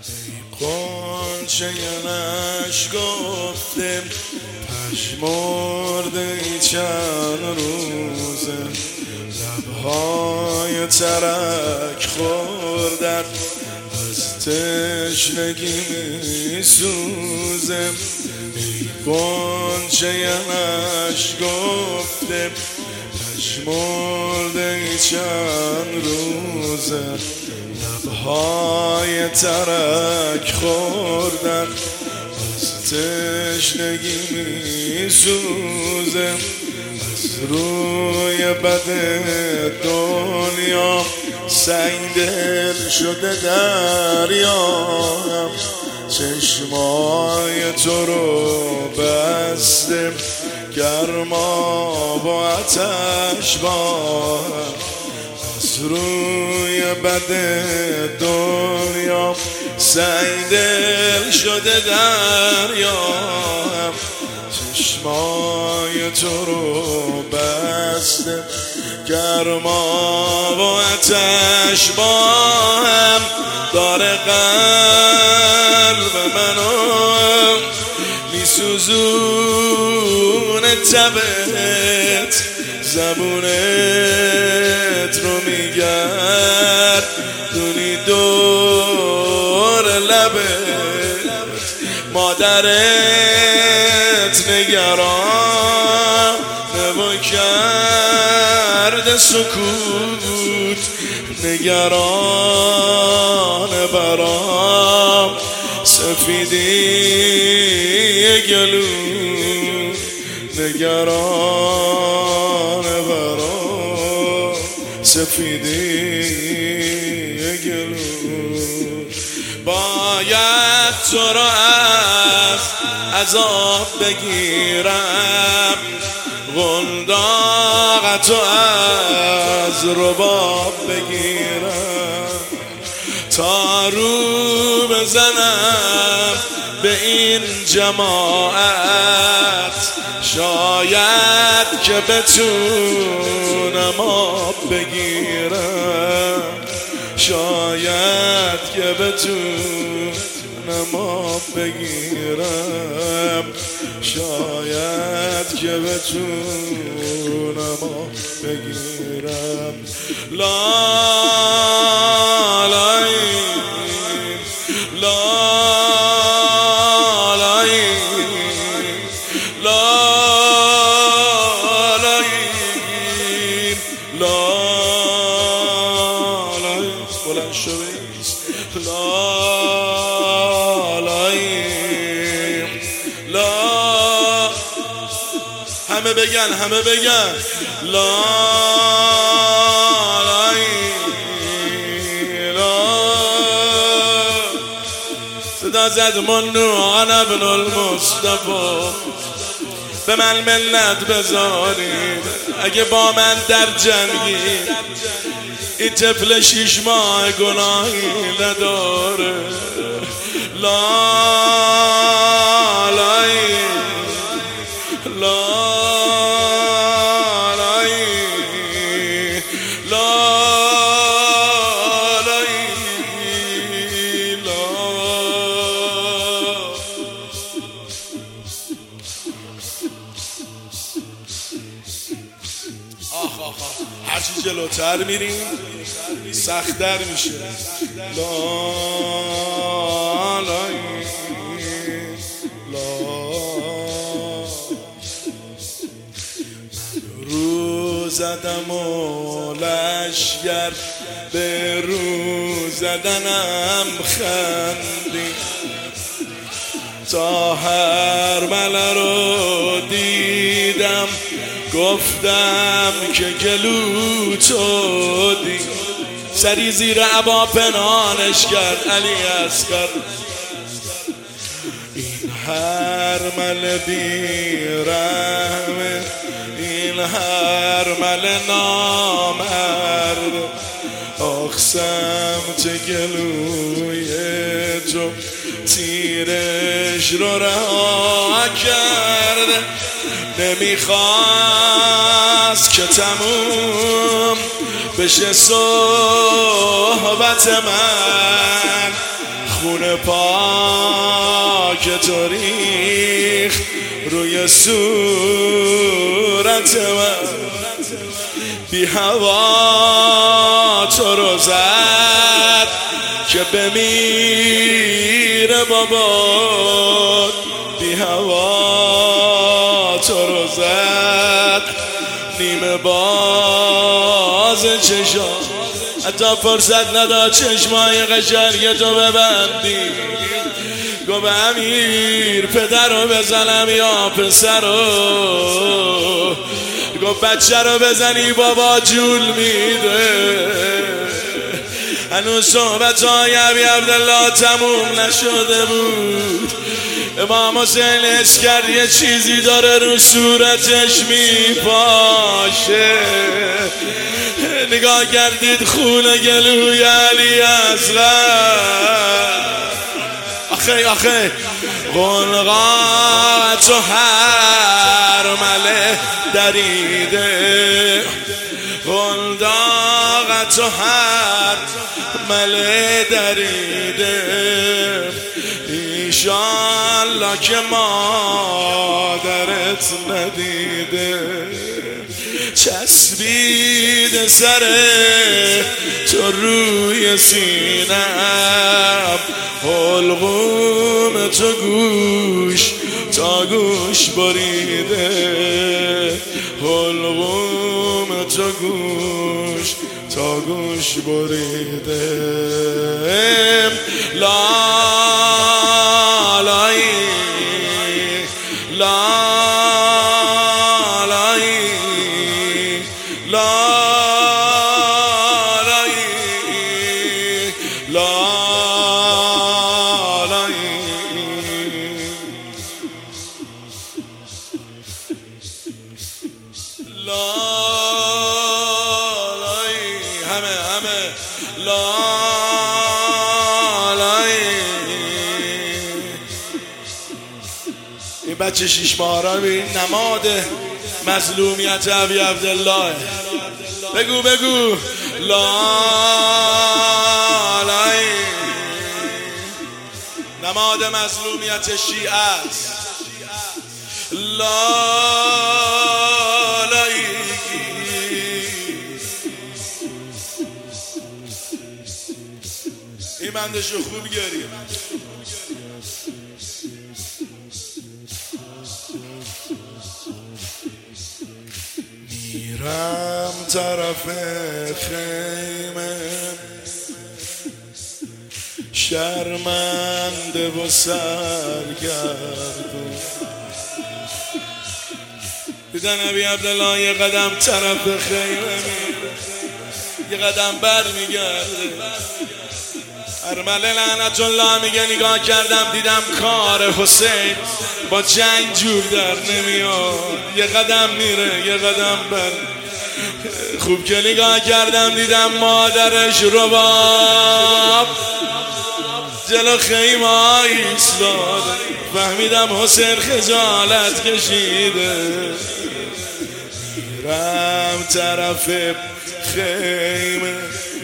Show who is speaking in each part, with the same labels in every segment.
Speaker 1: قنچه نش گفتم پشمرده ای چند روزه، لبهای ترک خوردن از تشنگی می سوزم. ای قنچه نش گفتم پشمرده ای چند روزه، لبهای ترک خوردن از تشنگی می سوزم. از روی بد دنیا سنگ دل شده دریام، چشمای تو رو بسته گرما و آتش با هم. از روی بد دنیا سنگ دل شده دریام، چشمای تو رو بسته گرما و آتش با هم. داره قلب منو میسوزونه تبت، زبونت رو میگردونی دور لبت. مادرت نگران و کرده سکوت، نگران برام سفیدی گلو، نگران برام سفیدی گلو. باید تو را از عذاب بگیرم، قنداقتو از رباب بگیرم، تا رو بزنم به این جماعت، شاید که بتونم آب بگیرم، شاید که بتونم آب بگیرم، شاید که بتونم آب بگیرم. لا لا لا لا لا لا لا بلند شوید. لا لا لا همه بگن، همه بگن لا لا لا. صدا زد منوعان ابن المصطفى، به من منت بذارید اگه با من در جنگی. این طفل 6 ماه گناهی نداره. لا لا لا هرچی جلوتر میریم سخت‌تر میشه. لا لا لا. رو زدم و لشگر به رو زدنم خندی، تا هر مله رو دیدم گفتم که گلو تو دی. سری زیر عبا پنهانش کرد علی اصغر. این هرمل بیرحمه، این هرمل نامرد، آخ سمت گلوی تو تیرش رو رها کرده. نمیخواست که تموم بشه صحبت من، خونه پاک تو ریخت روی صورت من، بی هوا تو رو زد که بمیره بابا، بی هوا تو رو زد نیمه باز چشم، حتی فرصت نداد چشمای قشنگ تو ببندی. گو به امیر پدر رو بزنم یا پسر رو، گو بچه رو بزنی بابا جول میده. هنوز صحبت های ابی عبدالله تموم نشده بود. امام حسین حس کرد یه چیزی داره رو صورتش میپاشه. نگاه کردید خون گلوی علی اصغر. آخه قلقات و هر مله دریده، قلقات و هر مله دریده. ایشالله که مادرت ندیده، چسبیده سر تو روی سینم، حلقوم تو گوش تا گوش بریده، حلقوم تو گوش تا گوش بریده. لا لای لا لای لا لای لا لای. لا لای همه لا لای. این بچه 6 ماهه ببین نماد مظلومیت ابی عبدالله. بگو لا لای، نماد مظلومیت شیعه است. لا لای. این بندشو خوب گریم. میرم طرف خیمه شرمنده و سرگردون، دیدن ابی عبدالله یه قدم طرف خیمه میره، یه قدم بر میگرده. ارمله لعنت الله میگه نگاه کردم دیدم کار حسین با جنگ جور در نمیاد، یه قدم میره یه قدم بر. خوب که نگاه کردم دیدم مادرش رباب جلو خیمه ایستاده، فهمیدم حسین خجالت کشیده. میرم طرف خیمه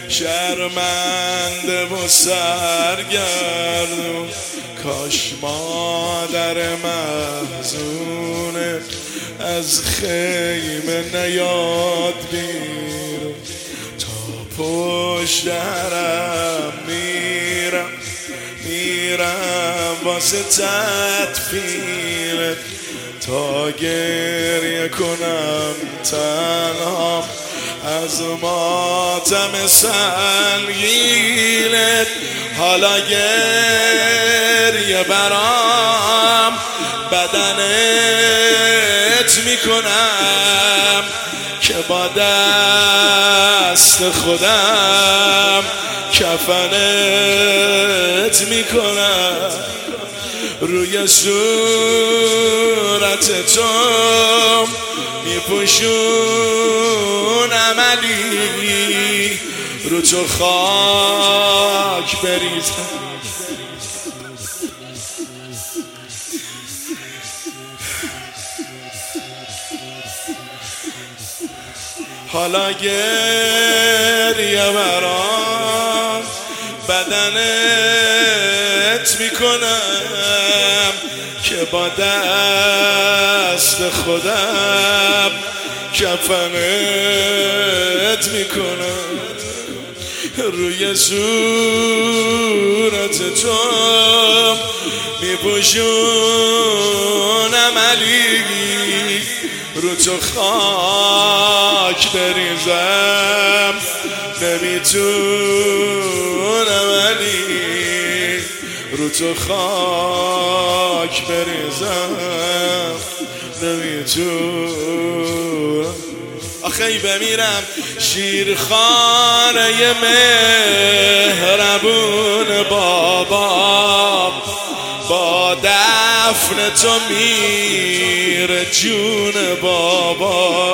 Speaker 1: شرمنده و سرگردون، کاش مادر محزونه از خیمه نیاد بیرون. تا پشت درم میرم واسه تدفینت، تا گریه کنم تنها از ماتم سنگینت. حالا گریه برام بدنت میکنم که با دست خودم کفنت میکنم. روی صورت تو میپوشونم علی، رو تو خاک بریزم. حالا گریه برام بدنت میکنم که با دست خودم کفنت میکنم، روی صورت تو میپوشونم علی، رو تو خاک بریزم نمیتونم علی، رو تو خاک بریزم نمیتونم. آخی بمیرم شیرخانه مهربون بابا، با دفن تو میره جون بابا،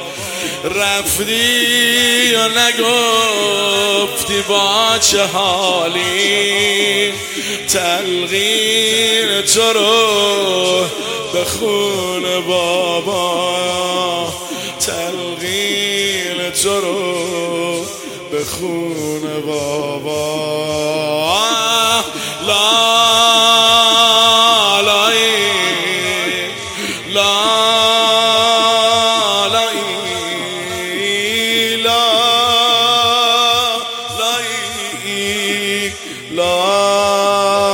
Speaker 1: رفتی و نگفتی با چه حالی، تلقین تو رو به خون بابا، تلقین تو رو به خون بابا. لا لا لا لا لا لا